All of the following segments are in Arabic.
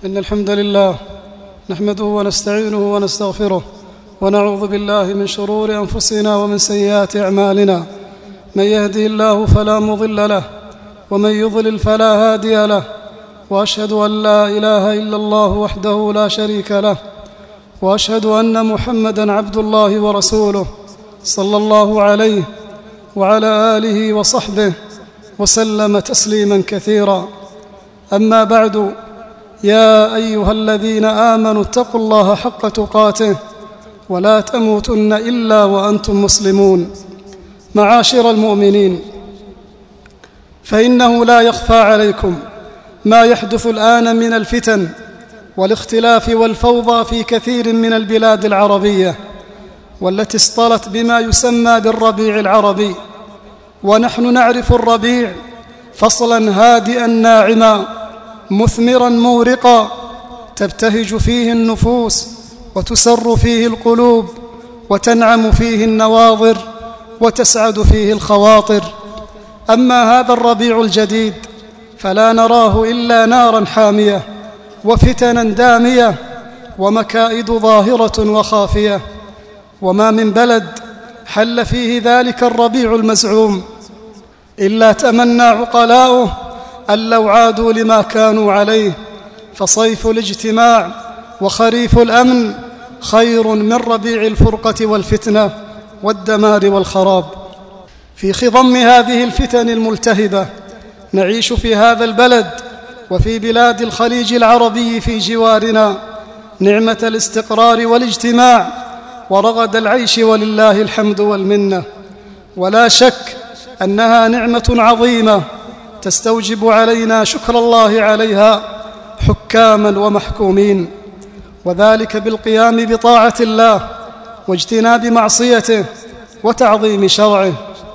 إن الحمد لله نحمده ونستعينه ونستغفره ونعوذ بالله من شرور أنفسنا ومن سيئات أعمالنا. من يهده الله فلا مضل له ومن يضلل فلا هادي له، وأشهد أن لا إله إلا الله وحده لا شريك له، وأشهد أن محمدًا عبد الله ورسوله صلى الله عليه وعلى آله وصحبه وسلم تسليمًا كثيرا. أما بعد، يا أيها الذين آمنوا اتقوا الله حق تقاته ولا تموتن إلا وأنتم مسلمون. معاشر المؤمنين، فإنه لا يخفى عليكم ما يحدث الآن من الفتن والاختلاف والفوضى في كثير من البلاد العربية، والتي اصطلت بما يسمى بالربيع العربي. ونحن نعرف الربيع فصلا هادئا ناعما مثمرا مورقا، تبتهج فيه النفوس وتسر فيه القلوب وتنعم فيه النواظر وتسعد فيه الخواطر. أما هذا الربيع الجديد فلا نراه إلا نارا حامية وفتنا دامية ومكائد ظاهرة وخافية. وما من بلد حل فيه ذلك الربيع المزعوم إلا تمنى عقلاؤه أن لو عادوا لما كانوا عليه، فصيف الاجتماع وخريف الأمن خير من ربيع الفرقة والفتنة والدمار والخراب. في خضم هذه الفتن الملتهبة نعيش في هذا البلد وفي بلاد الخليج العربي في جوارنا نعمة الاستقرار والاجتماع ورغد العيش، ولله الحمد والمنة. ولا شك أنها نعمة عظيمة تستوجب علينا شكر الله عليها حكاما ومحكومين، وذلك بالقيام بطاعة الله واجتناب معصيته وتعظيم شرعه،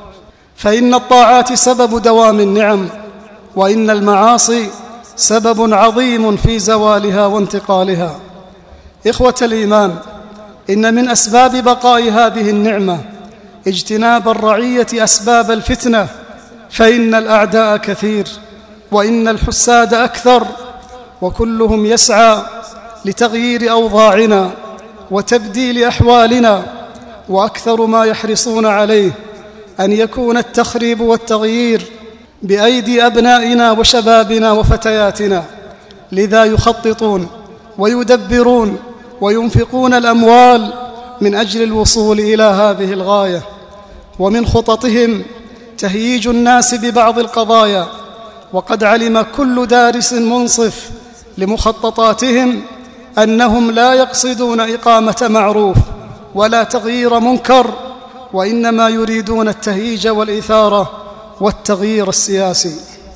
فإن الطاعات سبب دوام النعم، وإن المعاصي سبب عظيم في زوالها وانتقالها. إخوة الإيمان، إن من أسباب بقاء هذه النعمة اجتناب الرعية أسباب الفتنة، فإن الأعداء كثير وإن الحساد أكثر، وكلهم يسعى لتغيير أوضاعنا وتبديل أحوالنا، وأكثر ما يحرصون عليه أن يكون التخريب والتغيير بأيدي أبنائنا وشبابنا وفتياتنا. لذا يخططون ويدبرون وينفقون الأموال من أجل الوصول إلى هذه الغاية. ومن خططهم تهييج الناس ببعض القضايا، وقد علم كل دارس منصف لمخططاتهم أنهم لا يقصدون إقامة معروف ولا تغيير منكر، وإنما يريدون التهييج والإثارة والتغيير السياسي.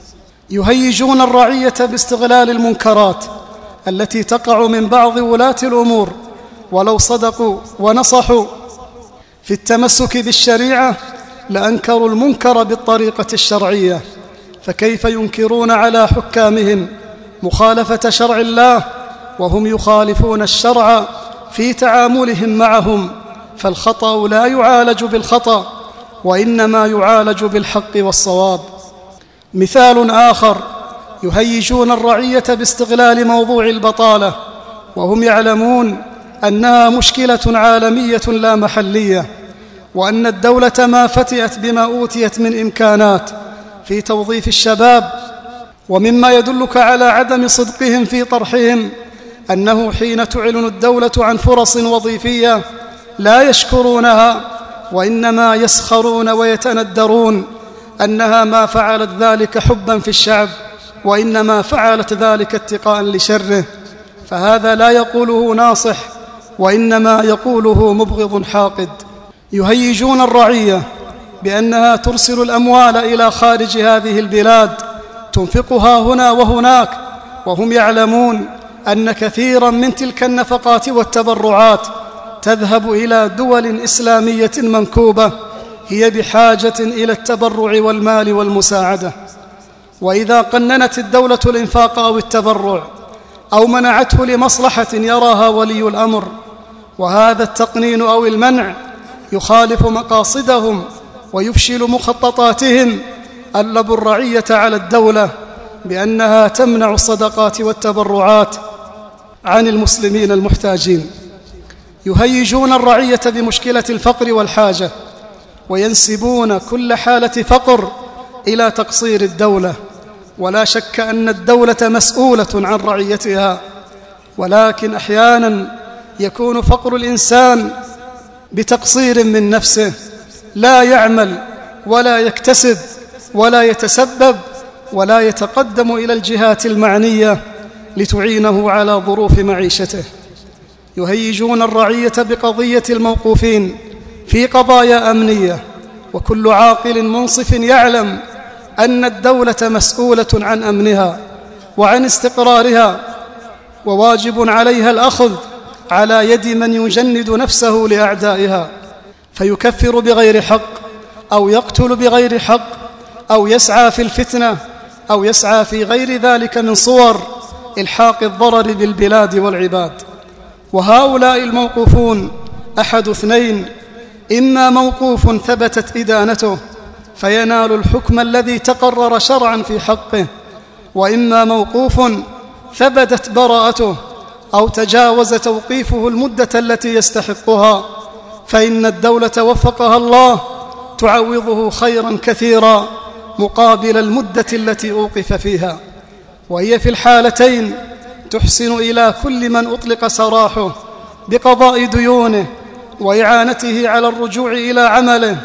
يهيجون الرعية باستغلال المنكرات التي تقع من بعض ولاة الأمور، ولو صدقوا ونصحوا في التمسك بالشريعة لأنكروا المنكر بالطريقة الشرعية، فكيف ينكرون على حكامهم مخالفة شرع الله وهم يخالفون الشرع في تعاملهم معهم؟ فالخطأ لا يعالج بالخطأ، وإنما يعالج بالحق والصواب. مثال آخر، يهيجون الرعية باستغلال موضوع البطالة، وهم يعلمون أنها مشكلة عالمية لا محلية، وأن الدولة ما فتئت بما أوتيت من إمكانات في توظيف الشباب. ومما يدلك على عدم صدقهم في طرحهم أنه حين تعلن الدولة عن فرص وظيفية لا يشكرونها، وإنما يسخرون ويتندرون أنها ما فعلت ذلك حبا في الشعب، وإنما فعلت ذلك اتقاء لشره. فهذا لا يقوله ناصح، وإنما يقوله مبغض حاقد. يهيجون الرعية بأنها ترسل الأموال إلى خارج هذه البلاد تنفقها هنا وهناك، وهم يعلمون أن كثيرا من تلك النفقات والتبرعات تذهب إلى دول إسلامية منكوبة هي بحاجة إلى التبرع والمال والمساعدة. وإذا قننت الدولة الإنفاق أو التبرع أو منعته لمصلحة يراها ولي الأمر، وهذا التقنين أو المنع يخالف مقاصدهم ويفشل مخططاتهم، ألبوا الرعية على الدولة بأنها تمنع الصدقات والتبرعات عن المسلمين المحتاجين، يهيجون الرعية بمشكلة الفقر والحاجة، وينسبون كل حالة فقر إلى تقصير الدولة. ولا شك أن الدولة مسؤولة عن رعيتها، ولكن أحيانا يكون فقر الإنسان بتقصير من نفسه، لا يعمل ولا يكتسب ولا يتسبب ولا يتقدم إلى الجهات المعنية لتعينه على ظروف معيشته. يهيجون الرعية بقضية الموقوفين في قضايا أمنية، وكل عاقل منصف يعلم أن الدولة مسؤولة عن أمنها وعن استقرارها، وواجب عليها الأخذ على يد من يجند نفسه لأعدائها، فيكفر بغير حق أو يقتل بغير حق أو يسعى في الفتنة أو يسعى في غير ذلك من صور إلحاق الضرر بالبلاد والعباد. وهؤلاء الموقوفون أحد اثنين: إما موقوف ثبتت إدانته فينال الحكم الذي تقرر شرعا في حقه، وإما موقوف ثبتت براءته أو تجاوز توقيفه المدة التي يستحقها، فإن الدولة وفقها الله تعوضه خيرا كثيرا مقابل المدة التي أوقف فيها. وهي في الحالتين تحسن إلى كل من أطلق سراحه بقضاء ديونه وإعانته على الرجوع إلى عمله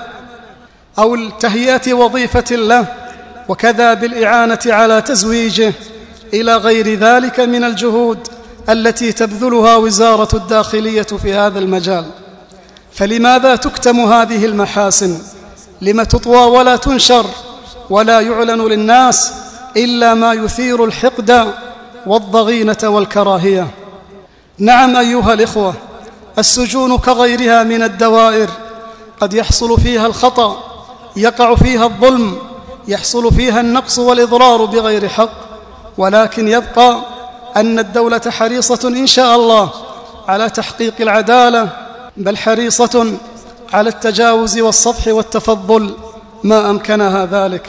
أو تهيئة وظيفة له، وكذا بالإعانة على تزويجه، إلى غير ذلك من الجهود التي تبذلها وزارة الداخلية في هذا المجال. فلماذا تكتم هذه المحاسن؟ لم تطوى ولا تنشر ولا يعلن للناس إلا ما يثير الحقد والضغينة والكراهية؟ نعم أيها الإخوة، السجون كغيرها من الدوائر قد يحصل فيها الخطأ، يقع فيها الظلم، يحصل فيها النقص والإضرار بغير حق، ولكن يبقى أن الدولة حريصة إن شاء الله على تحقيق العدالة، بل حريصة على التجاوز والصفح والتفضل ما أمكنها ذلك.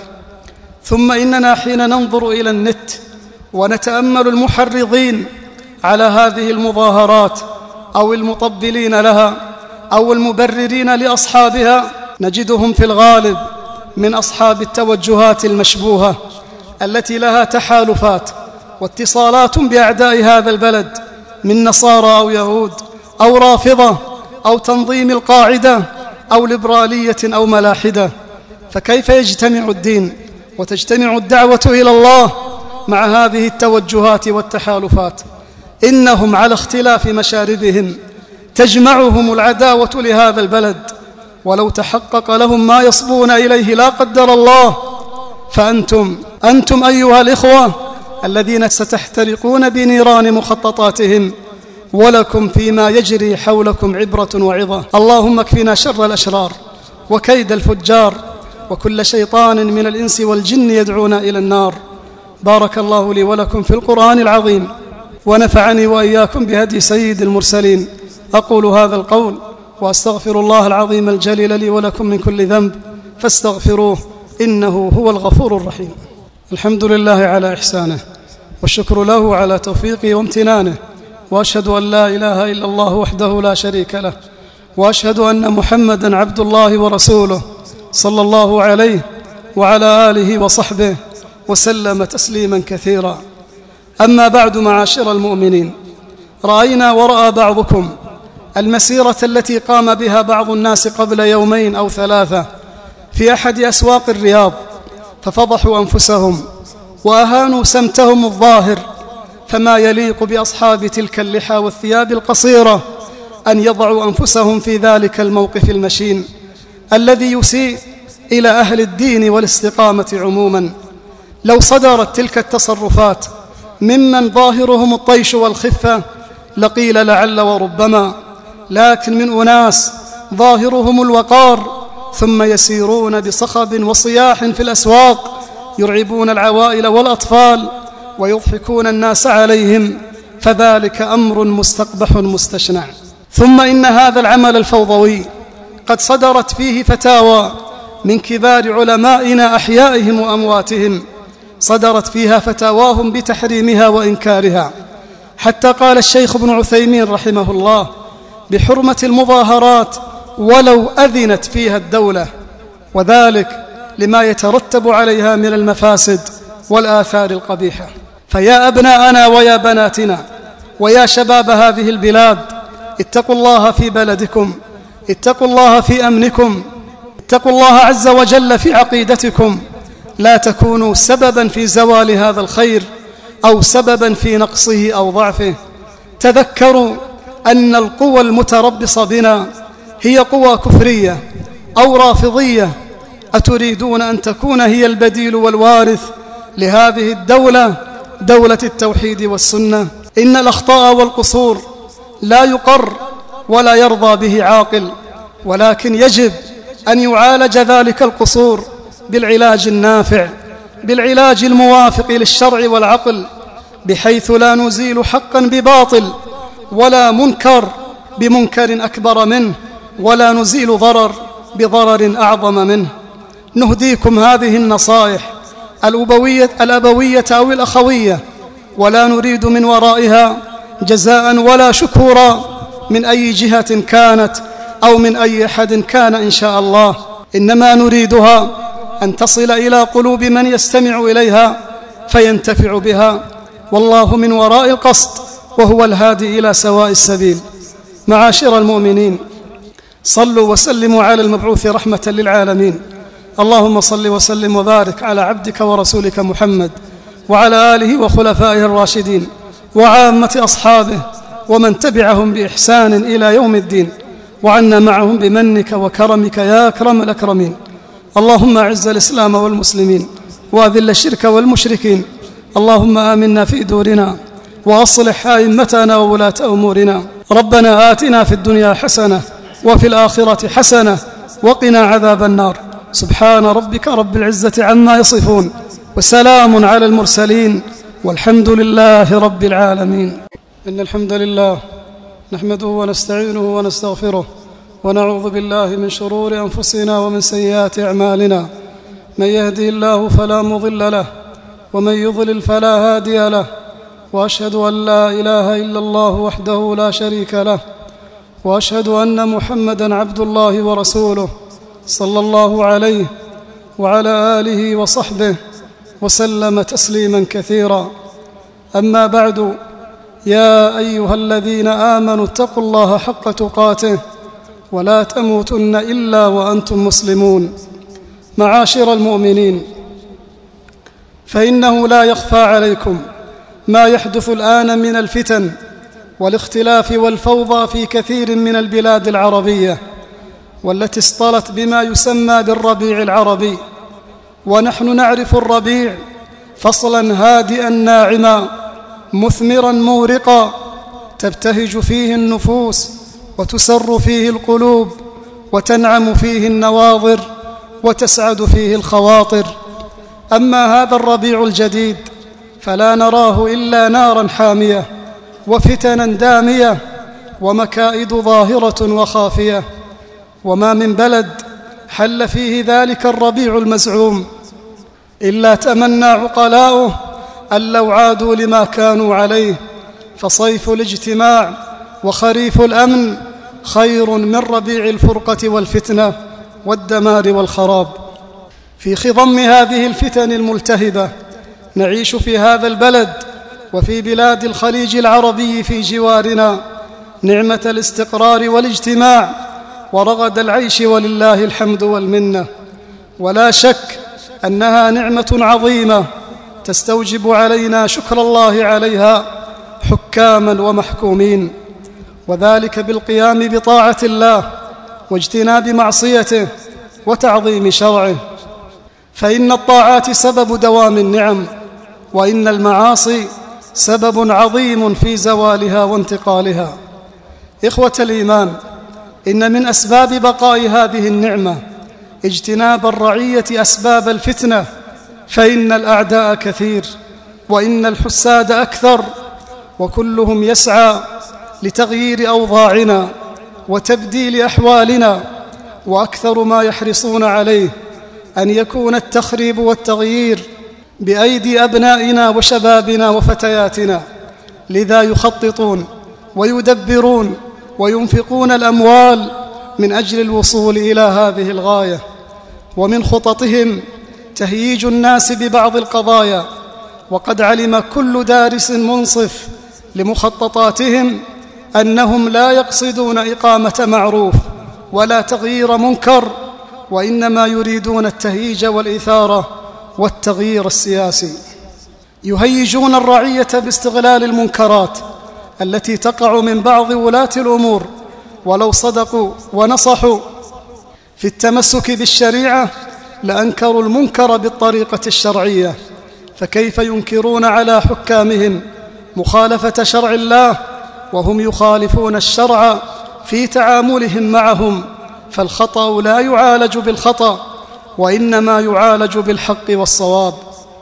ثم إننا حين ننظر إلى النت ونتأمل المحرضين على هذه المظاهرات أو المطبلين لها أو المبررين لأصحابها، نجدهم في الغالب من أصحاب التوجهات المشبوهة التي لها تحالفات واتصالات بأعداء هذا البلد من نصارى أو يهود أو رافضة أو تنظيم القاعدة أو ليبرالية أو ملاحدة. فكيف يجتمع الدين وتجتمع الدعوة إلى الله مع هذه التوجهات والتحالفات؟ إنهم على اختلاف مشاربهم تجمعهم العداوة لهذا البلد، ولو تحقق لهم ما يصبون إليه لا قدر الله، فأنتم أيها الإخوة الذين ستحترقون بنيران مخططاتهم، ولكم فيما يجري حولكم عبرة وعظة. اللهم اكفنا شر الأشرار وكيد الفجار وكل شيطان من الإنس والجن يدعونا إلى النار. بارك الله لي ولكم في القرآن العظيم، ونفعني وإياكم بهدي سيد المرسلين. أقول هذا القول وأستغفر الله العظيم الجليل لي ولكم من كل ذنب فاستغفروه إنه هو الغفور الرحيم. الحمد لله على إحسانه، والشكر له على توفيقه وامتنانه، وأشهد أن لا إله إلا الله وحده لا شريك له، وأشهد أن محمدًا عبد الله ورسوله صلى الله عليه وعلى آله وصحبه وسلم تسليما كثيرا. أما بعد، معاشر المؤمنين، رأينا ورأى بعضكم المسيرة التي قام بها بعض الناس قبل يومين أو ثلاثة في أحد أسواق الرياض، ففضحوا أنفسهم وأهانوا سمتهم الظاهر. فما يليق بأصحاب تلك اللحى والثياب القصيرة أن يضعوا أنفسهم في ذلك الموقف المشين الذي يسيء إلى أهل الدين والاستقامة عموما. لو صدرت تلك التصرفات ممن ظاهرهم الطيش والخفة لقيل لعل وربما، لكن من أناس ظاهرهم الوقار ثم يسيرون بصخب وصياح في الأسواق يرعبون العوائل والأطفال ويضحكون الناس عليهم، فذلك أمر مستقبح مستشنع. ثم إن هذا العمل الفوضوي قد صدرت فيه فتاوى من كبار علمائنا أحيائهم وأمواتهم، صدرت فيها فتاواهم بتحريمها وإنكارها، حتى قال الشيخ ابن عثيمين رحمه الله بحرمة المظاهرات ولو أذنت فيها الدولة، وذلك لما يترتب عليها من المفاسد والآثار القبيحة. فيا أبناءنا ويا بناتنا ويا شباب هذه البلاد، اتقوا الله في بلدكم، اتقوا الله في أمنكم، اتقوا الله عز وجل في عقيدتكم، لا تكونوا سببا في زوال هذا الخير أو سببا في نقصه أو ضعفه. تذكروا أن القوى المتربصة بنا هي قوى كفرية أو رافضية. أتريدون أن تكون هي البديل والوارث لهذه الدولة، دولة التوحيد والسنة؟ إن الأخطاء والقصور لا يقر ولا يرضى به عاقل، ولكن يجب أن يعالج ذلك القصور بالعلاج النافع، بالعلاج الموافق للشرع والعقل، بحيث لا نزيل حقا بباطل ولا منكر بمنكر أكبر منه، ولا نزيل ضرر بضرر أعظم منه. نهديكم هذه النصائح الأبوية أو الأخوية، ولا نريد من ورائها جزاء ولا شكورا من أي جهة كانت أو من أي أحد كان إن شاء الله، إنما نريدها أن تصل إلى قلوب من يستمع إليها فينتفع بها، والله من وراء القصد وهو الهادي إلى سواء السبيل. معاشر المؤمنين، صلوا وسلموا على المبعوث رحمة للعالمين. اللهم صل وسلم وبارك على عبدك ورسولك محمد وعلى آله وخلفائه الراشدين وعامة أصحابه ومن تبعهم بإحسان إلى يوم الدين، وعنا معهم بمنك وكرمك يا أكرم الأكرمين. اللهم أعز الإسلام والمسلمين وأذل الشرك والمشركين. اللهم آمنا في دورنا وأصلح أئمتنا وولاة أمورنا. ربنا آتنا في الدنيا حسنة وفي الآخرة حسنة وقنا عذاب النار. سبحان ربك رب العزة عما يصفون، وسلام على المرسلين، والحمد لله رب العالمين. إن الحمد لله نحمده ونستعينه ونستغفره، ونعوذ بالله من شرور أنفسنا ومن سيئات أعمالنا. من يهده الله فلا مضل له، ومن يضلل فلا هادي له، وأشهد أن لا إله إلا الله وحده لا شريك له، وأشهد أن محمدًا عبد الله ورسوله صلى الله عليه وعلى آله وصحبه وسلم تسليما كثيرا. أما بعد، يا أيها الذين آمنوا اتقوا الله حق تقاته ولا تموتن إلا وأنتم مسلمون. معاشر المؤمنين، فإنه لا يخفى عليكم ما يحدث الآن من الفتن والاختلاف والفوضى في كثير من البلاد العربية، والتي اصطلت بما يسمى بالربيع العربي. ونحن نعرف الربيع فصلا هادئا ناعما مثمرا مورقا، تبتهج فيه النفوس وتسر فيه القلوب وتنعم فيه النواظر وتسعد فيه الخواطر. أما هذا الربيع الجديد فلا نراه إلا نارا حامية وفتنا دامية ومكائد ظاهرة وخافية. وما من بلد حل فيه ذلك الربيع المزعوم إلا تمنى عقلاؤه أن لو عادوا لما كانوا عليه، فصيف الاجتماع وخريف الأمن خير من ربيع الفرقة والفتنة والدمار والخراب. في خضم هذه الفتن الملتهبة نعيش في هذا البلد وفي بلاد الخليج العربي في جوارنا نعمة الاستقرار والاجتماع ورغد العيش، ولله الحمد والمنة. ولا شك أنها نعمة عظيمة تستوجب علينا شكر الله عليها حكاما ومحكومين، وذلك بالقيام بطاعة الله واجتناب معصيته وتعظيم شرعه. فإن الطاعات سبب دوام النعم، وإن المعاصي سبب عظيم في زوالها وانتقالها. إخوة الإيمان، إن من أسباب بقاء هذه النعمة اجتناب الرعية أسباب الفتنة، فإن الأعداء كثير وإن الحساد أكثر، وكلهم يسعى لتغيير أوضاعنا وتبديل أحوالنا، وأكثر ما يحرصون عليه أن يكون التخريب والتغيير بأيدي أبنائنا وشبابنا وفتياتنا، لذا يخططون ويدبرون وينفقون الأموال من أجل الوصول إلى هذه الغاية. ومن خططهم تهييج الناس ببعض القضايا، وقد علم كل دارس منصف لمخططاتهم أنهم لا يقصدون إقامة معروف ولا تغيير منكر، وإنما يريدون التهييج والإثارة والتغيير السياسي. يهيجون الرعية باستغلال المنكرات التي تقع من بعض ولاة الأمور، ولو صدقوا ونصحوا في التمسك بالشريعة لأنكروا المنكر بالطريقة الشرعية، فكيف ينكرون على حكامهم مخالفة شرع الله وهم يخالفون الشرع في تعاملهم معهم؟ فالخطأ لا يعالج بالخطأ، وإنما يعالج بالحق والصواب.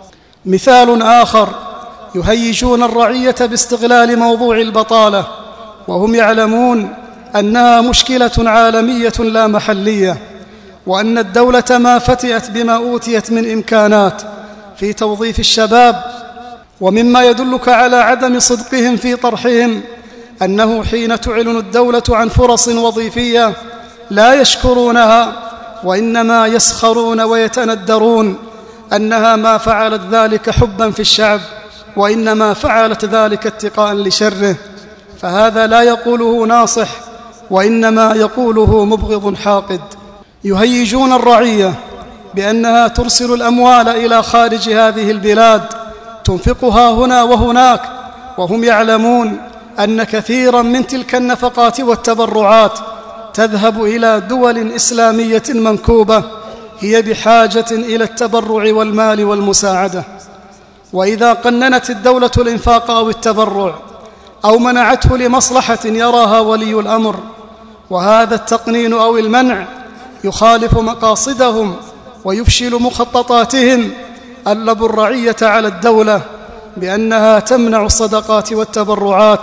مثال آخر: يهيجون الرعية باستغلال موضوع البطالة، وهم يعلمون أنها مشكلة عالمية لا محلية، وأن الدولة ما فتئت بما أوتيت من إمكانات في توظيف الشباب. ومما يدلك على عدم صدقهم في طرحهم أنه حين تعلن الدولة عن فرص وظيفية لا يشكرونها، وإنما يسخرون ويتندرون أنها ما فعلت ذلك حبا في الشعب، وإنما فعلت ذلك اتقاء لشره. فهذا لا يقوله ناصح، وإنما يقوله مبغض حاقد. يهيجون الرعية بأنها ترسل الأموال إلى خارج هذه البلاد تنفقها هنا وهناك، وهم يعلمون أن كثيرا من تلك النفقات والتبرعات تذهب إلى دول إسلامية منكوبة هي بحاجة إلى التبرع والمال والمساعدة. وإذا قننت الدولة الإنفاق أو التبرع أو منعته لمصلحة يراها ولي الأمر، وهذا التقنين أو المنع يخالف مقاصدهم ويفشل مخططاتهم، ألبوا الرعية على الدولة بأنها تمنع الصدقات والتبرعات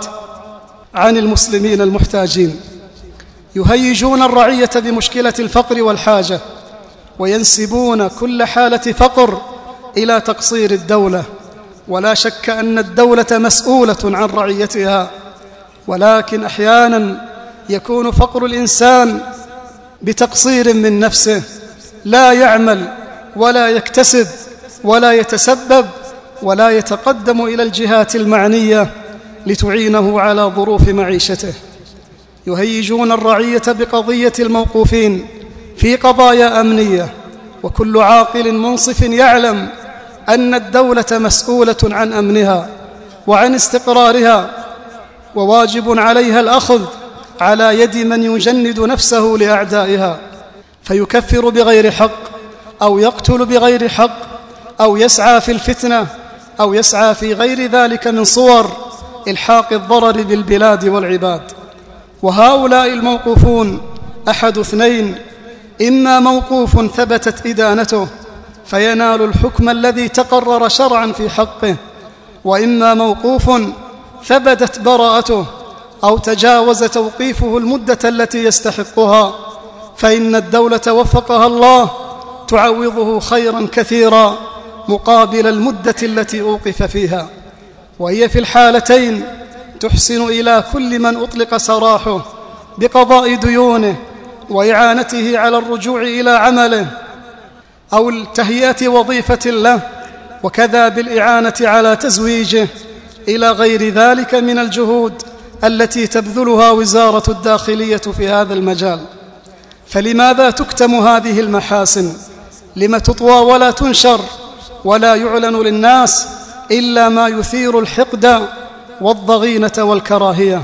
عن المسلمين المحتاجين. يهيجون الرعية بمشكلة الفقر والحاجة، وينسبون كل حالة فقر إلى تقصير الدولة. ولا شك أن الدولة مسؤولة عن رعيتها، ولكن أحيانا يكون فقر الإنسان بتقصير من نفسه، لا يعمل ولا يكتسب ولا يتسبب ولا يتقدم إلى الجهات المعنية لتعينه على ظروف معيشته. يهيجون الرعية بقضية الموقوفين في قضايا أمنية، وكل عاقل منصف يعلم أن الدولة مسؤولة عن أمنها وعن استقرارها، وواجب عليها الأخذ على يد من يجند نفسه لأعدائها، فيكفر بغير حق أو يقتل بغير حق أو يسعى في الفتنة أو يسعى في غير ذلك من صور إلحاق الضرر بالبلاد والعباد. وهؤلاء الموقوفون أحد اثنين: إما موقوف ثبتت إدانته فينال الحكم الذي تقرر شرعا في حقه، وإما موقوف ثبتت براءته أو تجاوز توقيفه المدة التي يستحقها، فإن الدولة وفقها الله تعوضه خيرا كثيرا مقابل المدة التي أوقف فيها. وهي في الحالتين تحسن إلى كل من أطلق سراحه بقضاء ديونه وإعانته على الرجوع إلى عمله أو التهيئة وظيفة له، وكذا بالإعانة على تزويجه، إلى غير ذلك من الجهود التي تبذلها وزارة الداخلية في هذا المجال. فلماذا تكتم هذه المحاسن؟ لم تطوى ولا تنشر ولا يعلن للناس إلا ما يثير الحقد والضغينة والكراهية؟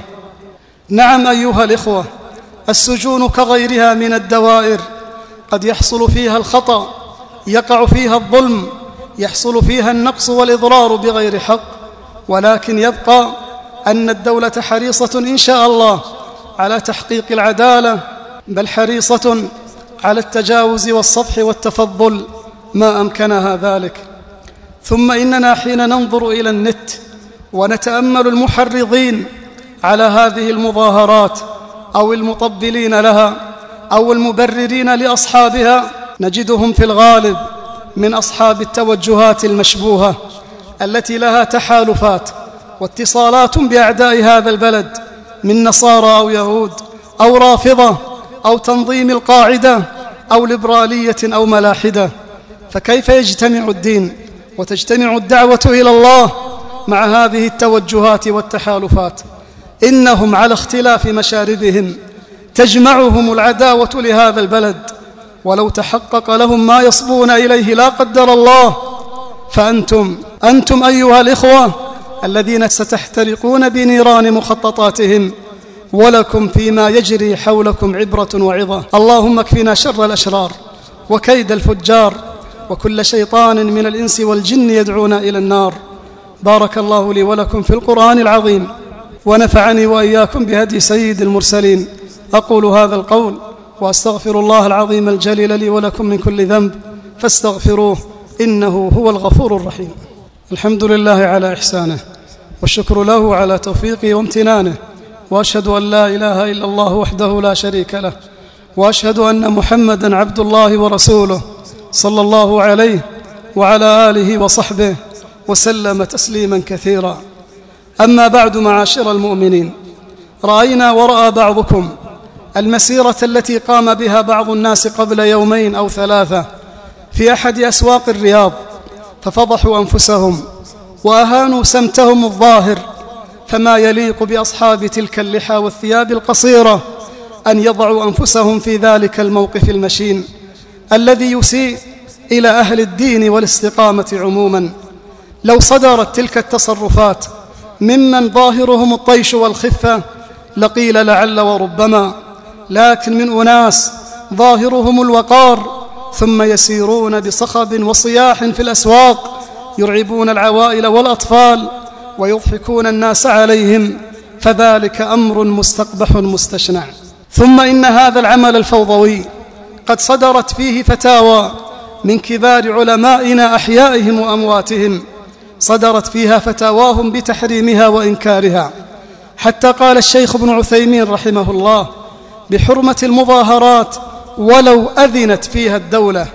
نعم أيها الإخوة، السجون كغيرها من الدوائر قد يحصل فيها الخطأ، يقع فيها الظلم، يحصل فيها النقص والإضرار بغير حق، ولكن يبقى أن الدولة حريصة إن شاء الله على تحقيق العدالة، بل حريصة على التجاوز والصفح والتفضل ما أمكنها ذلك. ثم إننا حين ننظر إلى النت ونتأمل المحرضين على هذه المظاهرات أو المطبلين لها أو المبررين لأصحابها، نجدهم في الغالب من أصحاب التوجهات المشبوهة التي لها تحالفات واتصالات بأعداء هذا البلد من نصارى أو يهود أو رافضة أو تنظيم القاعدة أو ليبرالية أو ملاحدة. فكيف يجتمع الدين وتجتمع الدعوة إلى الله مع هذه التوجهات والتحالفات؟ إنهم على اختلاف مشاربهم تجمعهم العداوة لهذا البلد، ولو تحقق لهم ما يصبون إليه لا قدر الله، فأنتم أيها الإخوة الذين ستحترقون بنيران مخططاتهم، ولكم فيما يجري حولكم عبرة وعظة. اللهم اكفنا شر الأشرار وكيد الفجار وكل شيطان من الإنس والجن يدعونا إلى النار. بارك الله لي ولكم في القرآن العظيم، ونفعني وإياكم بهدي سيد المرسلين. أقول هذا القول وأستغفر الله العظيم الجليل لي ولكم من كل ذنب فاستغفروه إنه هو الغفور الرحيم. الحمد لله على إحسانه، والشكر له على توفيقه وامتنانه، وأشهد أن لا إله إلا الله وحده لا شريك له، وأشهد أن محمدًا عبد الله ورسوله صلى الله عليه وعلى آله وصحبه وسلم تسليما كثيرا. أما بعد، معاشر المؤمنين، رأينا ورأى بعضكم المسيرة التي قام بها بعض الناس قبل يومين أو 3 في أحد أسواق الرياض، ففضحوا أنفسهم وأهانوا سمتهم الظاهر. فما يليق بأصحاب تلك اللحى والثياب القصيرة أن يضعوا أنفسهم في ذلك الموقف المشين الذي يسيء إلى أهل الدين والاستقامة عموما. لو صدرت تلك التصرفات ممن ظاهرهم الطيش والخفة لقيل لعل وربما، لكن من أناس ظاهرهم الوقار ثم يسيرون بصخب وصياح في الأسواق يرعبون العوائل والأطفال ويضحكون الناس عليهم، فذلك أمر مستقبح مستشنع. ثم إن هذا العمل الفوضوي قد صدرت فيه فتاوى من كبار علمائنا أحيائهم وأمواتهم، صدرت فيها فتاواهم بتحريمها وإنكارها، حتى قال الشيخ ابن عثيمين رحمه الله بحرمة المظاهرات ولو أذنت فيها الدولة،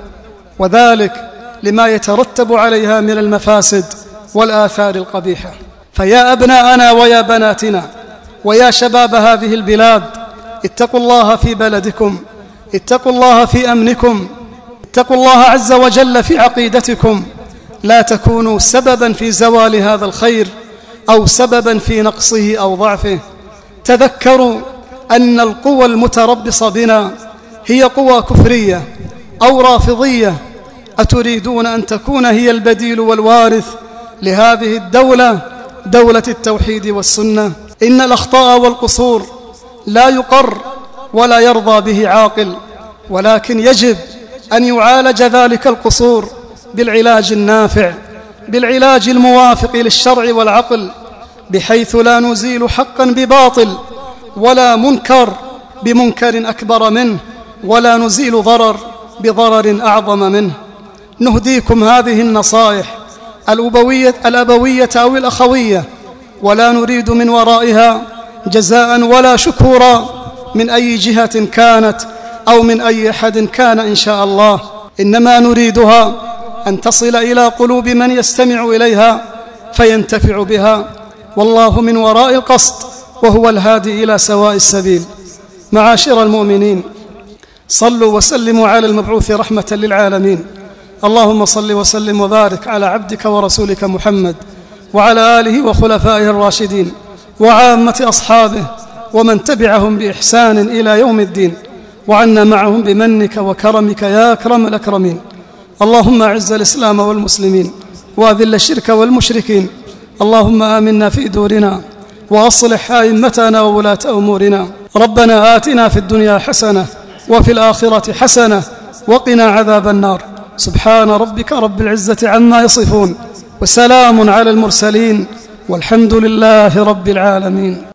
وذلك لما يترتب عليها من المفاسد والآثار القبيحة. فيا أبناءنا ويا بناتنا ويا شباب هذه البلاد، اتقوا الله في بلدكم، اتقوا الله في أمنكم، اتقوا الله عز وجل في عقيدتكم، لا تكونوا سببا في زوال هذا الخير أو سببا في نقصه أو ضعفه. تذكروا أن القوى المتربصة بنا هي قوى كفرية أو رافضية. أتريدون أن تكون هي البديل والوارث لهذه الدولة، دولة التوحيد والسنة؟ إن الأخطاء والقصور لا يقر ولا يرضى به عاقل، ولكن يجب أن يعالج ذلك القصور بالعلاج النافع، بالعلاج الموافق للشرع والعقل، بحيث لا نزيل حقا بباطل ولا منكر بمنكر أكبر منه، ولا نزيل ضرر بضرر أعظم منه. نهديكم هذه النصائح الأبوية أو الأخوية، ولا نريد من ورائها جزاء ولا شكورا من أي جهة كانت أو من أي أحد كان إن شاء الله، إنما نريدها أن تصل إلى قلوب من يستمع إليها فينتفع بها، والله من وراء القصد وهو الهادي إلى سواء السبيل. معاشر المؤمنين، صلوا وسلموا على المبعوث رحمة للعالمين. اللهم صل وسلم وبارك على عبدك ورسولك محمد وعلى آله وخلفائه الراشدين وعامة أصحابه ومن تبعهم بإحسان إلى يوم الدين، وعنا معهم بمنك وكرمك يا أكرم الأكرمين. اللهم أعز الإسلام والمسلمين وأذل الشرك والمشركين. اللهم آمنا في دورنا وأصلح أئمتنا وولاة أمورنا. ربنا آتنا في الدنيا حسنة وفي الآخرة حسنة وقنا عذاب النار. سبحان ربك رب العزة عما يصفون، وسلام على المرسلين، والحمد لله رب العالمين.